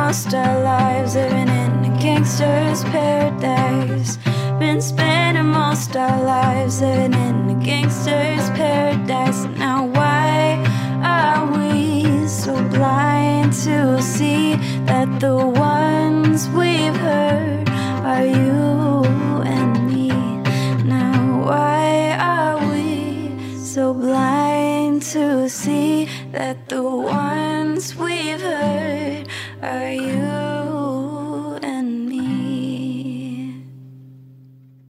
most our lives living in a gangster's paradise. Been spending most our lives living in a gangster's paradise. Now why are we so blind to see that the ones we've heard are you and me? Now why are we so blind to see that the ones we've heard are you